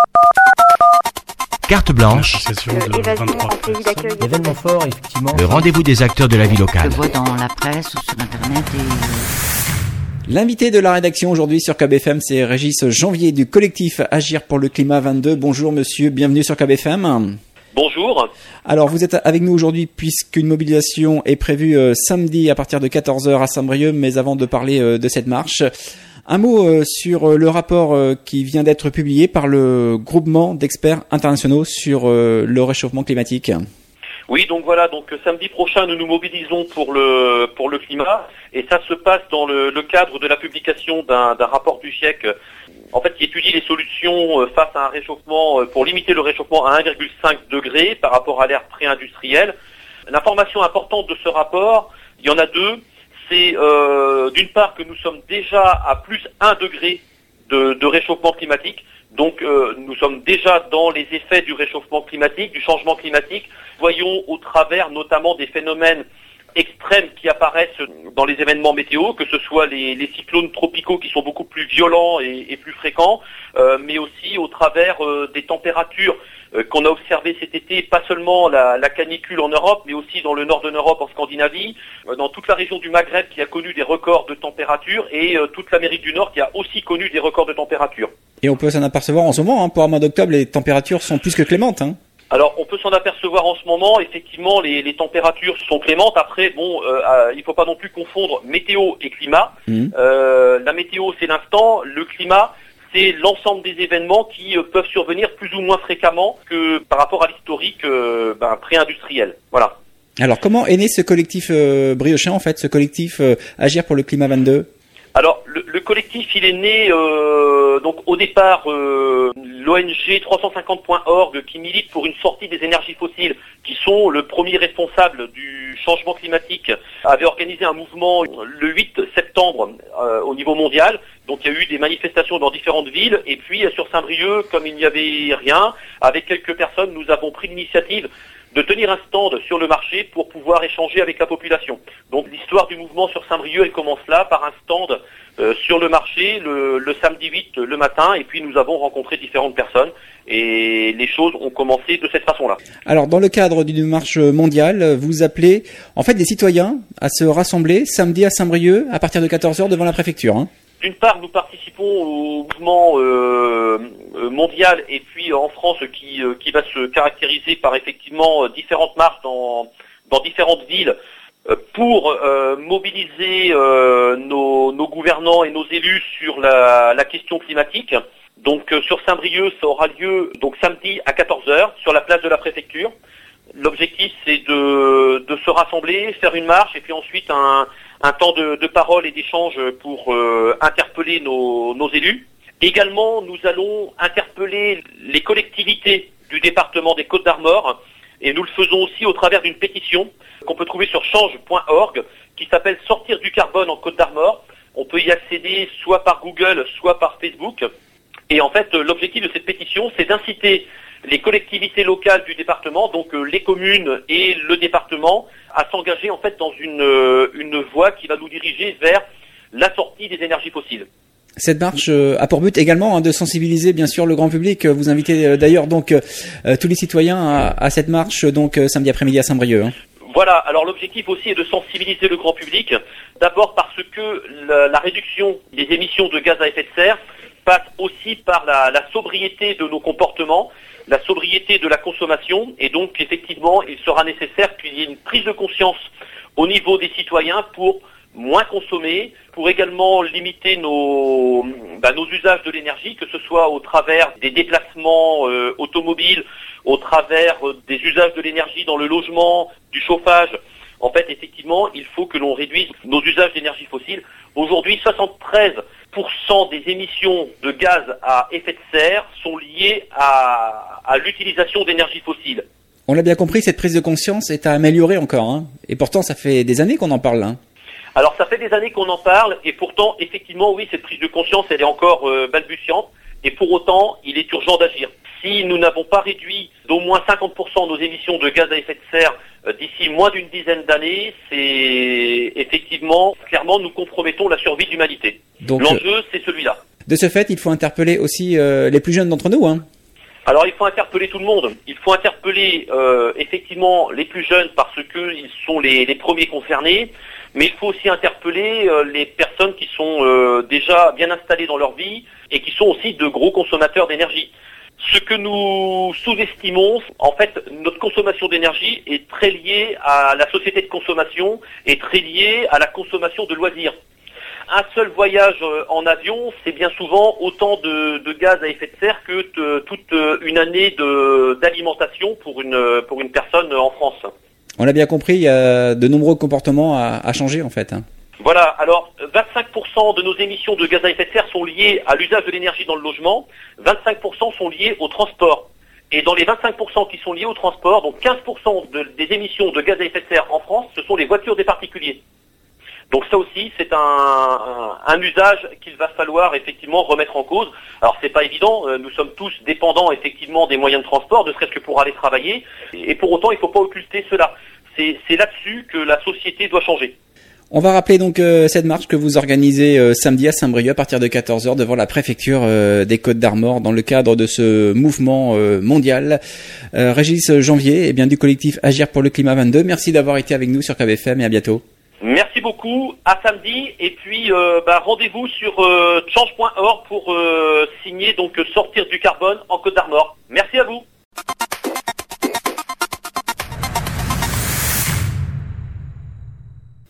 Carte blanche, événement fort, effectivement. le rendez-vous des acteurs de la vie locale. Je vois dans la presse ou sur Internet L'invité de la rédaction aujourd'hui sur KBFM, c'est Régis Janvier du collectif Agir pour le climat 22. Bonjour monsieur, bienvenue sur KBFM. Bonjour. Alors vous êtes avec nous aujourd'hui puisqu'une mobilisation est prévue samedi à partir de 14h à Saint-Brieuc, mais avant de parler de cette marche, un mot sur le rapport qui vient d'être publié par le groupement d'experts internationaux sur le réchauffement climatique. Oui, donc voilà, samedi prochain, nous nous mobilisons pour le climat, et ça se passe dans le cadre de la publication d'un rapport du GIEC, en fait, qui étudie les solutions face à un réchauffement, pour limiter le réchauffement à 1,5 degré par rapport à l'ère pré-industrielle. L'information importante de ce rapport, il y en a deux. C'est d'une part que nous sommes déjà à plus 1 degré de réchauffement climatique. Donc nous sommes déjà dans les effets du réchauffement climatique, du changement climatique. Voyons au travers notamment des phénomènes extrêmes qui apparaissent dans les événements météo, que ce soit les cyclones tropicaux qui sont beaucoup plus violents et plus fréquents, mais aussi au travers des températures qu'on a observées cet été, pas seulement la canicule en Europe, mais aussi dans le nord de l'Europe, en Scandinavie, dans toute la région du Maghreb qui a connu des records de température, et toute l'Amérique du Nord qui a aussi connu des records de température. Et on peut s'en apercevoir en ce moment, pour un mois d'octobre, les températures sont plus que clémentes. Alors, on peut s'en apercevoir en ce moment. Effectivement, les températures sont clémentes. Après, il faut pas non plus confondre météo et climat. La météo, c'est l'instant. Le climat, c'est l'ensemble des événements qui peuvent survenir plus ou moins fréquemment que par rapport à l'historique pré-industriel. Voilà. Alors, comment est né ce collectif briochin, en fait, ce collectif Agir pour le climat 22 ? Alors, le collectif, il est né donc au départ l'ONG 350.org qui milite pour une sortie des énergies fossiles, qui sont le premier responsable du changement climatique, avait organisé un mouvement le 8 septembre au niveau mondial. Donc il y a eu des manifestations dans différentes villes, et puis sur Saint-Brieuc, comme il n'y avait rien, avec quelques personnes, nous avons pris l'initiative de tenir un stand sur le marché pour pouvoir échanger avec la population. Donc l'histoire du mouvement sur Saint-Brieuc, elle commence là, par un stand sur le marché le samedi 8 le matin, et puis nous avons rencontré différentes personnes, et les choses ont commencé de cette façon-là. Alors dans le cadre d'une marche mondiale, vous appelez en fait des citoyens à se rassembler samedi à Saint-Brieuc à partir de 14h devant la préfecture. D'une part, nous participons au mouvement mondial, et puis en France qui va se caractériser par effectivement différentes marches dans différentes villes pour mobiliser nos gouvernants et nos élus sur la question climatique. Donc sur Saint-Brieuc, ça aura lieu donc samedi à 14h sur la place de la préfecture. L'objectif, c'est de se rassembler, faire une marche, et puis ensuite un temps de parole et d'échange pour interpeller nos élus. Également, nous allons interpeller les collectivités du département des Côtes-d'Armor, et nous le faisons aussi au travers d'une pétition qu'on peut trouver sur change.org qui s'appelle « Sortir du carbone en Côtes-d'Armor ». On peut y accéder soit par Google, soit par Facebook. Et en fait, l'objectif de cette pétition, c'est d'inciter les collectivités locales du département, donc les communes et le département, à s'engager en fait dans une voie qui va nous diriger vers la sortie des énergies fossiles. Cette marche a pour but également de sensibiliser bien sûr le grand public. Vous invitez d'ailleurs donc tous les citoyens à cette marche donc samedi après-midi à Saint-Brieuc. Voilà, alors l'objectif aussi est de sensibiliser le grand public, d'abord parce que la réduction des émissions de gaz à effet de serre passe aussi par la sobriété de nos comportements, la sobriété de la consommation, et donc effectivement il sera nécessaire qu'il y ait une prise de conscience au niveau des citoyens pour moins consommer, pour également limiter nos usages de l'énergie, que ce soit au travers des déplacements automobiles, au travers des usages de l'énergie dans le logement, du chauffage. En fait, effectivement, il faut que l'on réduise nos usages d'énergie fossile. Aujourd'hui, 73% des émissions de gaz à effet de serre sont liées à l'utilisation d'énergie fossile. On l'a bien compris, cette prise de conscience est à améliorer encore. Et pourtant, ça fait des années qu'on en parle là. Alors, ça fait des années qu'on en parle, et pourtant, effectivement, oui, cette prise de conscience, elle est encore balbutiante, et pour autant, il est urgent d'agir. Si nous n'avons pas réduit d'au moins 50% nos émissions de gaz à effet de serre d'ici moins d'une dizaine d'années, c'est effectivement, clairement, nous compromettons la survie de l'humanité. Donc, l'enjeu, c'est celui-là. De ce fait, il faut interpeller aussi les plus jeunes d'entre nous. Alors il faut interpeller tout le monde. Il faut interpeller effectivement les plus jeunes parce que ils sont les premiers concernés, mais il faut aussi interpeller les personnes qui sont déjà bien installées dans leur vie et qui sont aussi de gros consommateurs d'énergie. Ce que nous sous-estimons, en fait, notre consommation d'énergie est très liée à la société de consommation et très liée à la consommation de loisirs. Un seul voyage en avion, c'est bien souvent autant de gaz à effet de serre que toute une année d'alimentation pour une personne en France. On l'a bien compris, il y a de nombreux comportements à changer en fait. Voilà, alors 25% de nos émissions de gaz à effet de serre sont liées à l'usage de l'énergie dans le logement, 25% sont liées au transport. Et dans les 25% qui sont liés au transport, donc 15% des émissions de gaz à effet de serre en France, ce sont les voitures des particuliers. Donc ça aussi, c'est un usage qu'il va falloir effectivement remettre en cause. Alors c'est pas évident, nous sommes tous dépendants effectivement des moyens de transport, ne serait-ce que pour aller travailler, et pour autant il ne faut pas occulter cela. C'est là-dessus que la société doit changer. On va rappeler donc cette marche que vous organisez samedi à Saint-Brieuc à partir de 14h devant la préfecture des Côtes-d'Armor dans le cadre de ce mouvement mondial. Régis Janvier, bien du collectif Agir pour le climat 22, merci d'avoir été avec nous sur KBFM et à bientôt. Merci beaucoup, à samedi, et puis rendez-vous sur change.org pour signer donc sortir du carbone en Côte-d'Armor.